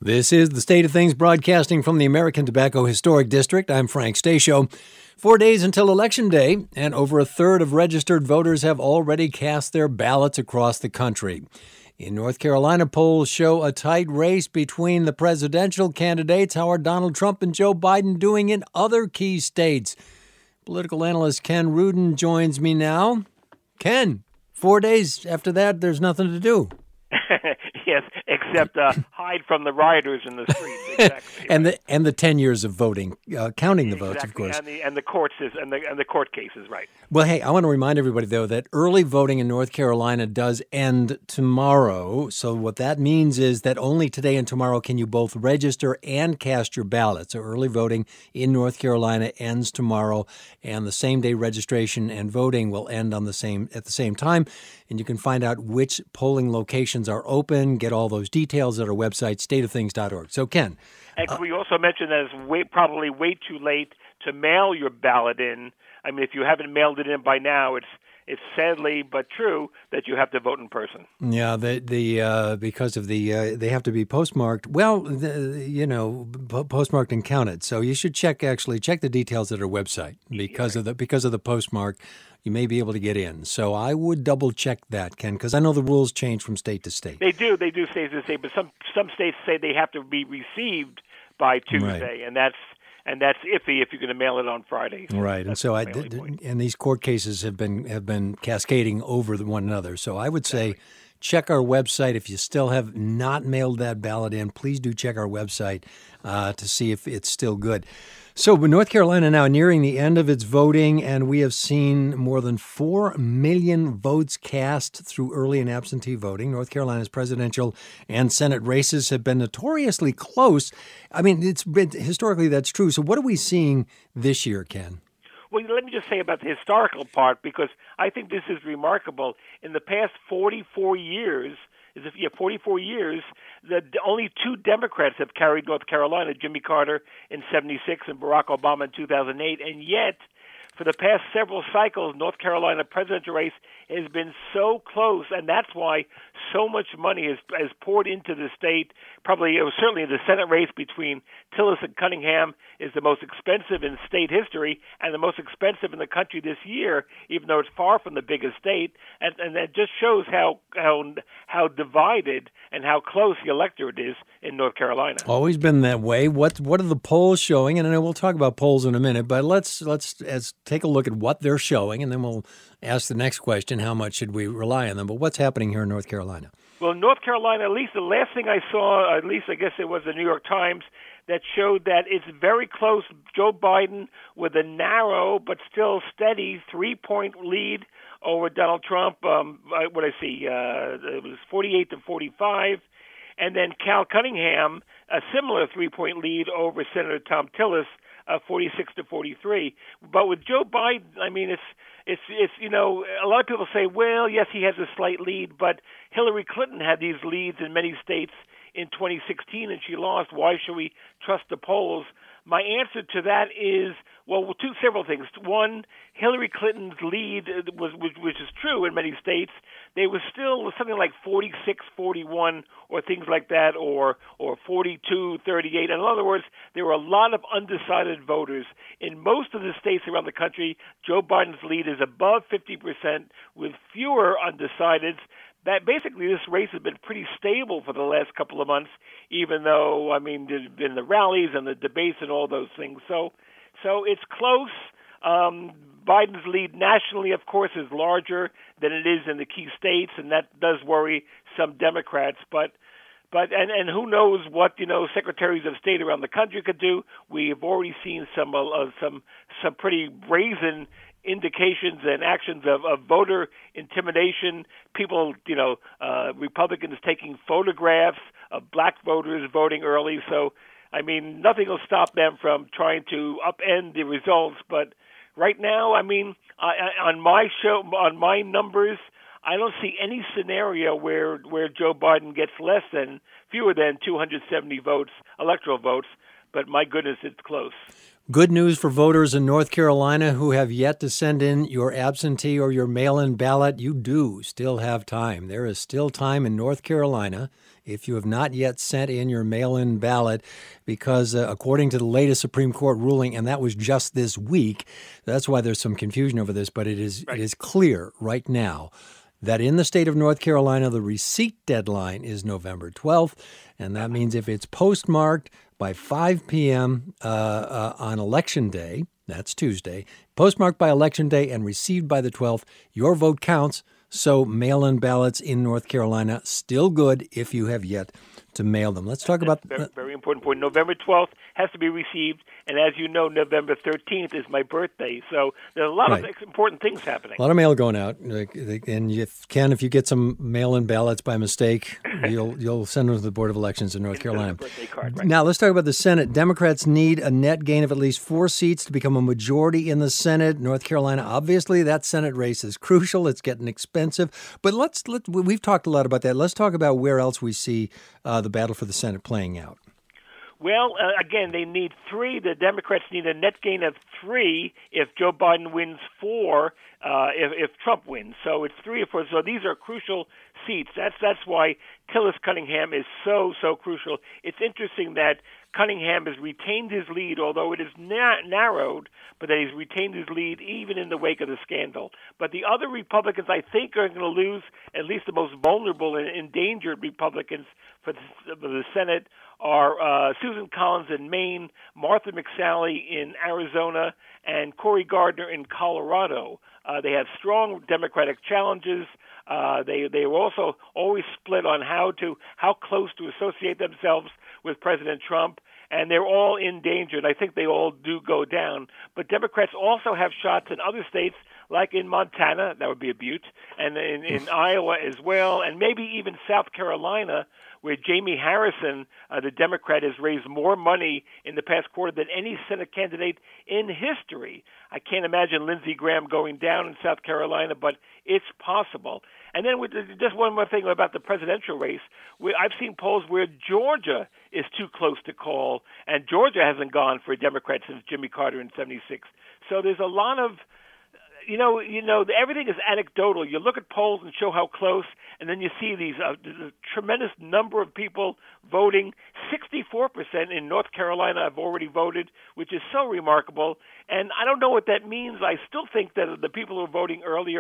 This is the State of Things broadcasting from the American Tobacco Historic District. I'm Frank Stasio. 4 days until Election Day, and over a third of registered voters have already cast their ballots across the country. In North Carolina, polls show a tight race between the presidential candidates. How are Donald Trump and Joe Biden doing in other key states? Political analyst Ken Rudin joins me now. Ken, 4 days after that, there's nothing to do. Yes, except hide from the rioters in the streets. Exactly. and the 10 years of voting, counting the votes, of course, and the courts and the court cases, right? Well, hey, I want to remind everybody though that early voting in North Carolina does end tomorrow. So what that means is that only today and tomorrow can you both register and cast your ballot. So early voting in North Carolina ends tomorrow, and the same day registration and voting will end at the same time. And you can find out which polling locations are open, get all those details at our website, stateofthings.org. So, Ken. And we also mentioned that it's probably way too late to mail your ballot in. I mean, if you haven't mailed it in by now, it's sadly but true that you have to vote in person. Yeah, because of they have to be postmarked. Well, postmarked and counted. So you should check the details at our website because of the postmark. You may be able to get in. So I would double check that, Ken, because I know the rules change from state to state. They do state to state, but some states say they have to be received by Tuesday, right. And that's iffy if you're going to mail it on Friday. So right, and so and these court cases have been cascading over one another. So I would say check our website. If you still have not mailed that ballot in, please do check our website to see if it's still good. So North Carolina now nearing the end of its voting, and we have seen more than 4 million votes cast through early and absentee voting. North Carolina's presidential and Senate races have been notoriously close. I mean, historically that's true. So what are we seeing this year, Ken? Well, let me just say about the historical part, because I think this is remarkable. In the past 44 years, only two Democrats have carried North Carolina, Jimmy Carter in 1976 and Barack Obama in 2008, and yet for the past several cycles, North Carolina presidential race has been so close, and that's why so much money has poured into the state. Certainly the Senate race between Tillis and Cunningham is the most expensive in state history and the most expensive in the country this year, even though it's far from the biggest state. And that just shows how divided and how close the electorate is in North Carolina. Always been that way. What are the polls showing? And I know we'll talk about polls in a minute, but let's take a look at what they're showing, and then we'll ask the next question, how much should we rely on them? But what's happening here in North Carolina? Well, North Carolina, at least the last thing I saw, at least I guess it was the New York Times, that showed that it's very close. Joe Biden with a narrow but still steady 3-point lead over Donald Trump. It was 48 to 45. And then Cal Cunningham, a similar 3-point lead over Senator Thom Tillis, 46 to 43. But with Joe Biden, I mean, it's a lot of people say, well, yes, he has a slight lead, but Hillary Clinton had these leads in many states in 2016, and she lost. Why should we trust the polls? My answer to that is, several things. One, Hillary Clinton's lead which is true in many states. They were still something like 46-41 or things like that, or 42-38. In other words, there were a lot of undecided voters. In most of the states around the country, Joe Biden's lead is above 50% with fewer undecideds. That basically this race has been pretty stable for the last couple of months, even though, I mean, there's been the rallies and the debates and all those things. So it's close. Biden's lead nationally, of course, is larger than it is in the key states, and that does worry some Democrats. But who knows what secretaries of state around the country could do? We have already seen some pretty brazen indications and actions of voter intimidation. People, Republicans taking photographs of black voters voting early. So, I mean, nothing will stop them from trying to upend the results. But right now, I mean, on my numbers, I don't see any scenario where Joe Biden gets fewer than 270 votes, electoral votes. But my goodness, it's close. Good news for voters in North Carolina who have yet to send in your absentee or your mail-in ballot. You do still have time. There is still time in North Carolina if you have not yet sent in your mail-in ballot, because according to the latest Supreme Court ruling, and that was just this week, that's why there's some confusion over this, but it is clear right now that in the state of North Carolina, the receipt deadline is November 12th, and that means if it's postmarked by 5 p.m. On Election Day, that's Tuesday, postmarked by Election Day and received by the 12th, your vote counts. So mail-in ballots in North Carolina, still good if you have yet to mail them. Let's talk about... Very important point. November 12th has to be received, and as you know, November 13th is my birthday. So there's a lot of important things happening. A lot of mail going out, and if you get some mail-in ballots by mistake, you'll send them to the Board of Elections in North Carolina. Birthday card, right. Now, let's talk about the Senate. Democrats need a net gain of at least 4 seats to become a majority in the Senate. North Carolina, obviously, that Senate race is crucial. It's getting expensive. But we've talked a lot about that. Let's talk about where else we see the battle for the Senate playing out. Well, again, they need 3. The Democrats need a net gain of 3 if Joe Biden wins 4, if Trump wins. So it's 3 or 4. So these are crucial seats. That's why Tillis Cunningham is so crucial. It's interesting that Cunningham has retained his lead, although it is narrowed, but that he's retained his lead even in the wake of the scandal. But the other Republicans, I think, are going to lose, at least the most vulnerable and endangered Republicans for the Senate are Susan Collins in Maine, Martha McSally in Arizona, and Cory Gardner in Colorado. They have strong Democratic challenges. They were also always split on how close to associate themselves with President Trump, and they're all in danger, and I think they all do go down. But Democrats also have shots in other states, like in Montana, that would be a Butte, and in Iowa as well, and maybe even South Carolina, where Jamie Harrison, the Democrat, has raised more money in the past quarter than any Senate candidate in history. I can't imagine Lindsey Graham going down in South Carolina, but it's possible. And then just one more thing about the presidential race. I've seen polls where Georgia is too close to call, and Georgia hasn't gone for a Democrat since Jimmy Carter in '76. So there's a lot of everything is anecdotal. You look at polls and show how close, and then you see these tremendous number of people voting. 64% in North Carolina have already voted, which is so remarkable. And I don't know what that means. I still think that the people who are voting early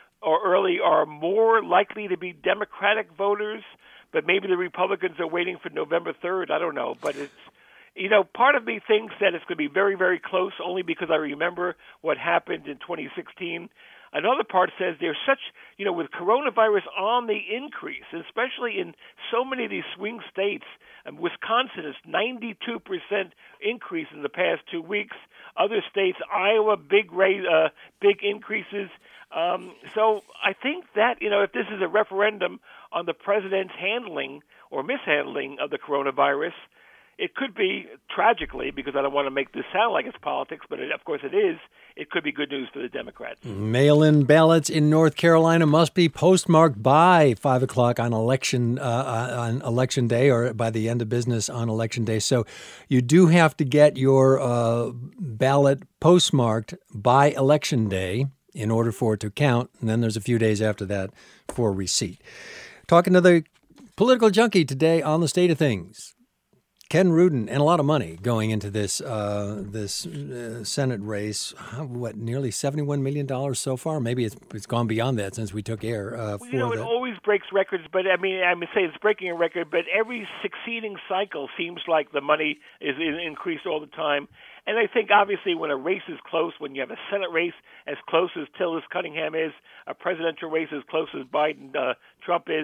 are more likely to be Democratic voters, but maybe the Republicans are waiting for November 3rd. I don't know, but it's... part of me thinks that it's going to be very, very close only because I remember what happened in 2016. Another part says there's such, with coronavirus on the increase, especially in so many of these swing states. Wisconsin is 92% increase in the past 2 weeks. Other states, Iowa, big increases. So I think that, if this is a referendum on the president's handling or mishandling of the coronavirus, it could be, tragically, because I don't want to make this sound like it's politics, but of course it is, it could be good news for the Democrats. Mail-in ballots in North Carolina must be postmarked by 5 o'clock on election day or by the end of business on Election Day. So you do have to get your ballot postmarked by Election Day in order for it to count, and then there's a few days after that for receipt. Talking to the political junkie today on The State of Things. Ken Rudin, and a lot of money going into this Senate race. Nearly $71 million so far? Maybe it's gone beyond that since we took air. It always breaks records, but I would say it's breaking a record, but every succeeding cycle seems like the money is increased all the time. And I think, obviously, when a race is close, when you have a Senate race as close as Tillis Cunningham is, a presidential race as close as Trump is,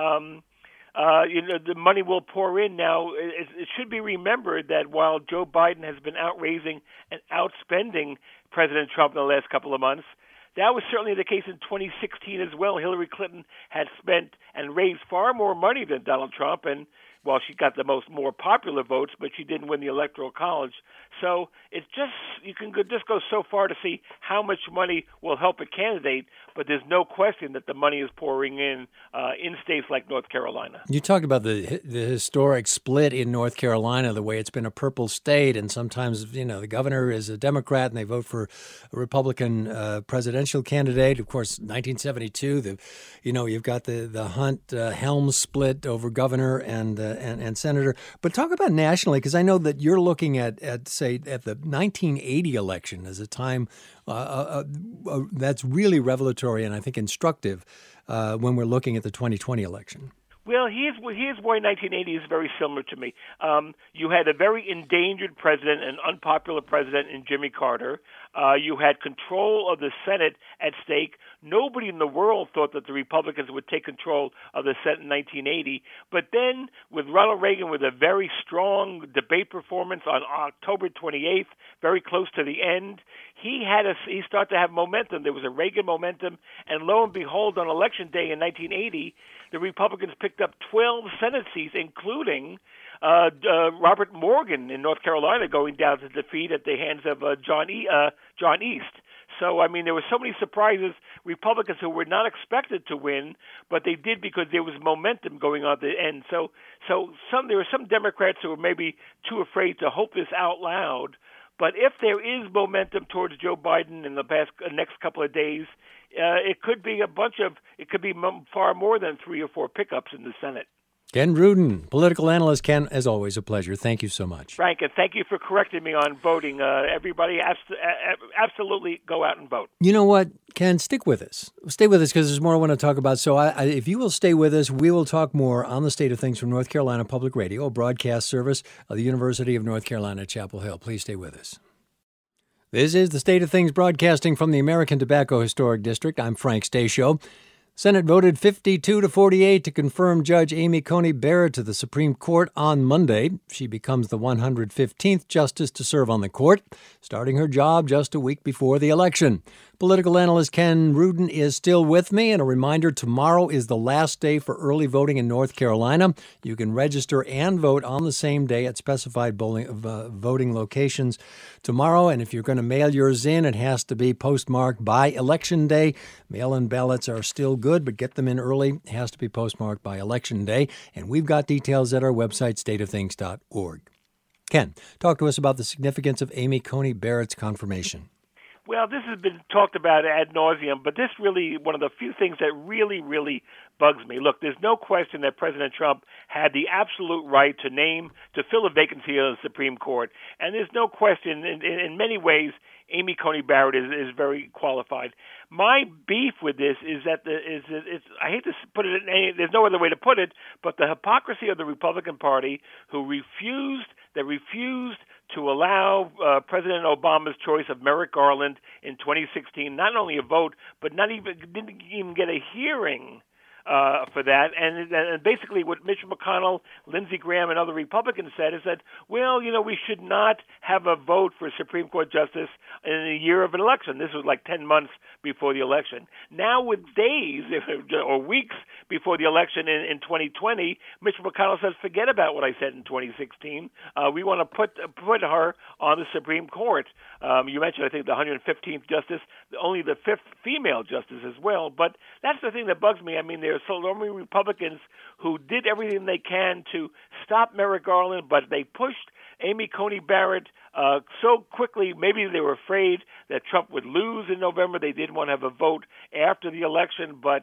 the money will pour in. Now, it should be remembered that while Joe Biden has been outraising and outspending President Trump in the last couple of months, that was certainly the case in 2016 as well. Hillary Clinton had spent and raised far more money than Donald Trump, and Well, she got the more popular votes, but she didn't win the Electoral College. So it's just, you can just go so far to see how much money will help a candidate, but there's no question that the money is pouring in states like North Carolina. You talked about the historic split in North Carolina, the way it's been a purple state, and sometimes, the governor is a Democrat and they vote for a Republican presidential candidate. Of course, 1972, you've got the Hunt-Helms split over governor and senator. But talk about nationally, because I know that you're looking at the 1980 election as a time that's really revelatory and I think instructive when we're looking at the 2020 election. Well, here's why 1980 is very similar to me. You had a very endangered president, an unpopular president in Jimmy Carter. You had control of the Senate at stake. Nobody in the world thought that the Republicans would take control of the Senate in 1980. But then, with Ronald Reagan with a very strong debate performance on October 28th, very close to the end, he started to have momentum. There was a Reagan momentum, and lo and behold, on Election Day in 1980, the Republicans picked up 12 Senate seats, including Robert Morgan in North Carolina going down to defeat at the hands of John East. So, there were so many surprises, Republicans who were not expected to win, but they did because there was momentum going on at the end. So there were some Democrats who were maybe too afraid to hope this out loud. But if there is momentum towards Joe Biden in the next couple of days, it could be far more than 3 or 4 pickups in the Senate. Ken Rudin, political analyst. Ken, as always, a pleasure. Thank you so much. Frank, and thank you for correcting me on voting. Everybody absolutely go out and vote. You know what, Ken? Stick with us. Stay with us because there's more I want to talk about. So if you will stay with us, we will talk more on the state of things from North Carolina Public Radio, a broadcast service of the University of North Carolina at Chapel Hill. Please stay with us. This is the State of Things broadcasting from the American Tobacco Historic District. I'm Frank Stasio. Senate voted 52-48 to confirm Judge Amy Coney Barrett to the Supreme Court on Monday. She becomes the 115th justice to serve on the court, starting her job just a week before the election. Political analyst Ken Rudin is still with me, and a reminder, tomorrow is the last day for early voting in North Carolina. You can register and vote on the same day at specified voting locations tomorrow, and if you're going to mail yours in, it has to be postmarked by Election Day. Mail-in ballots are still good, but get them in early. It has to be postmarked by Election Day, and we've got details at our website, stateofthings.org. Ken, talk to us about the significance of Amy Coney Barrett's confirmation. Well, this has been talked about ad nauseum, but this really one of the few things that really, really bugs me. Look, there's no question that President Trump had the absolute right to fill a vacancy on the Supreme Court, and there's no question in many ways Amy Coney Barrett is very qualified. My beef with this is that I hate to put it there's no other way to put it, but the hypocrisy of the Republican Party who refused to allow President Obama's choice of Merrick Garland in 2016 not only a vote, but didn't even get a hearing for that. And basically what Mitch McConnell, Lindsey Graham, and other Republicans said is that, we should not have a vote for Supreme Court justice in a year of an election. This was like 10 months before the election. Now with days or weeks before the election in 2020, Mitch McConnell says, forget about what I said in 2016. We want to put her on the Supreme Court. You mentioned, I think, the 115th justice, only the 5th female justice as well. But that's the thing that bugs me. There are so many Republicans who did everything they can to stop Merrick Garland, but they pushed Amy Coney Barrett so quickly. Maybe they were afraid that Trump would lose in November. They didn't want to have a vote after the election. But,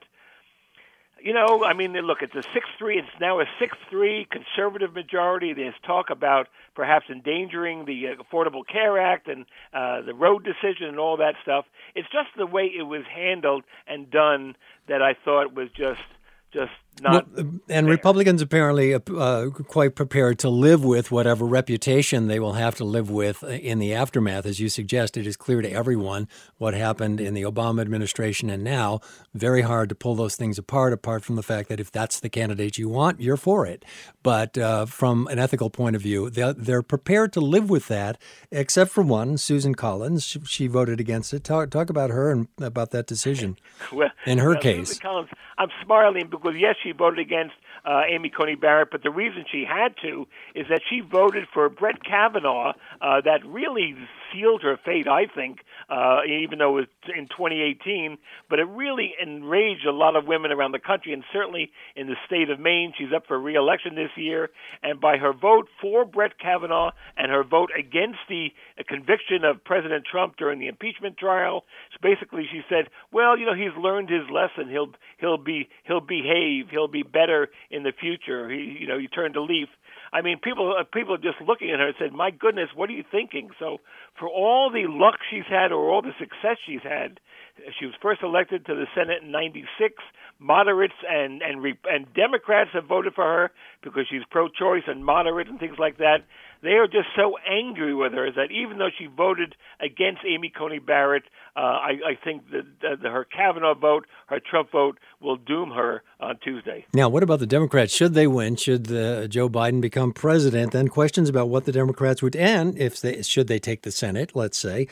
look, it's a 6-3. It's now a 6-3 conservative majority. There's talk about perhaps endangering the Affordable Care Act and the road decision and all that stuff. It's just the way it was handled and done that I thought was just not. And fair. Republicans apparently quite prepared to live with whatever reputation they will have to live with in the aftermath. As you suggest, it is clear to everyone what happened in the Obama administration and now. Very hard to pull those things apart from the fact that if that's the candidate you want, you're for it. But from an ethical point of view, they're prepared to live with that, except for one, Susan Collins. She voted against it. Talk about her and about that decision in her case. Susan Collins, I'm smiling because, yes, she voted against Amy Coney Barrett, but the reason she had to is that she voted for Brett Kavanaugh. That really sealed her fate, I think, even though it was in 2018. But it really enraged a lot of women around the country, and certainly in the state of Maine. She's up for re-election this year, and by her vote for Brett Kavanaugh and her vote against the conviction of President Trump during the impeachment trial, so basically she said, well, he's learned his lesson. He'll behave. He'll be better in the future. He turned a leaf. I mean, people are just looking at her and said, my goodness, what are you thinking? So for all the luck she's had or all the success she's had, she was first elected to the Senate in '96. Moderates and Democrats have voted for her because she's pro-choice and moderate and things like that. They are just so angry with her that even though she voted against Amy Coney Barrett, I think that her Kavanaugh vote, her Trump vote, will doom her on Tuesday. Now, what about the Democrats? Should they win? Should Joe Biden become president? Then questions about what the Democrats would, and should they take the Senate, let's say,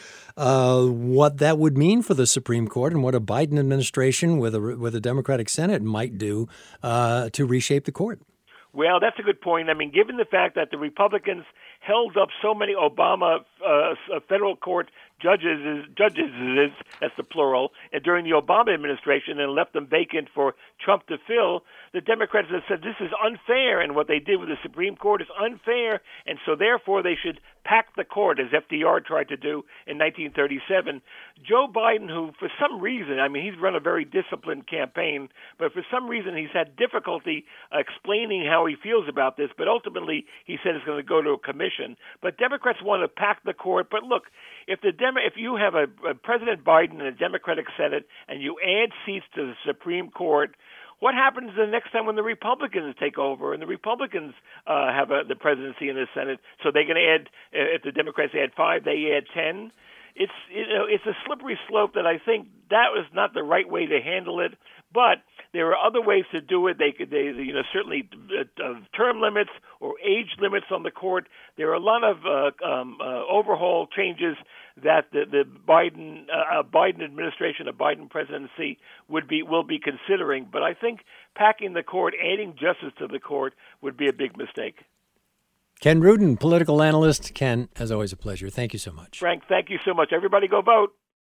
what that would mean for the Supreme Court and what a Biden administration with a Democratic Senate might do to reshape the court. Well, that's a good point. I mean, given the fact that the Republicans held up so many Obama federal court judges, that's the plural, and during the Obama administration and left them vacant for Trump to fill, the Democrats have said this is unfair, and what they did with the Supreme Court is unfair, and so therefore they should pack the court, as FDR tried to do in 1937. Joe Biden, who for some reason, I mean, he's run a very disciplined campaign, but for some reason he's had difficulty explaining how he feels about this, but ultimately he said it's going to go to a commission. But Democrats want to pack the court. But look, if you have a President Biden and a Democratic Senate and you add seats to the Supreme Court, what happens the next time when the Republicans take over and the Republicans have the presidency in the Senate? So they're going to add, if the Democrats add 5, they add 10. It's a slippery slope that I think that was not the right way to handle it. But there are other ways to do it. They certainly term limits or age limits on the court. There are a lot of overhaul changes that the Biden administration, a Biden presidency will be considering. But I think packing the court, adding justice to the court, would be a big mistake. Ken Rudin, political analyst. Ken, as always, a pleasure. Thank you so much. Frank, thank you so much. Everybody go vote.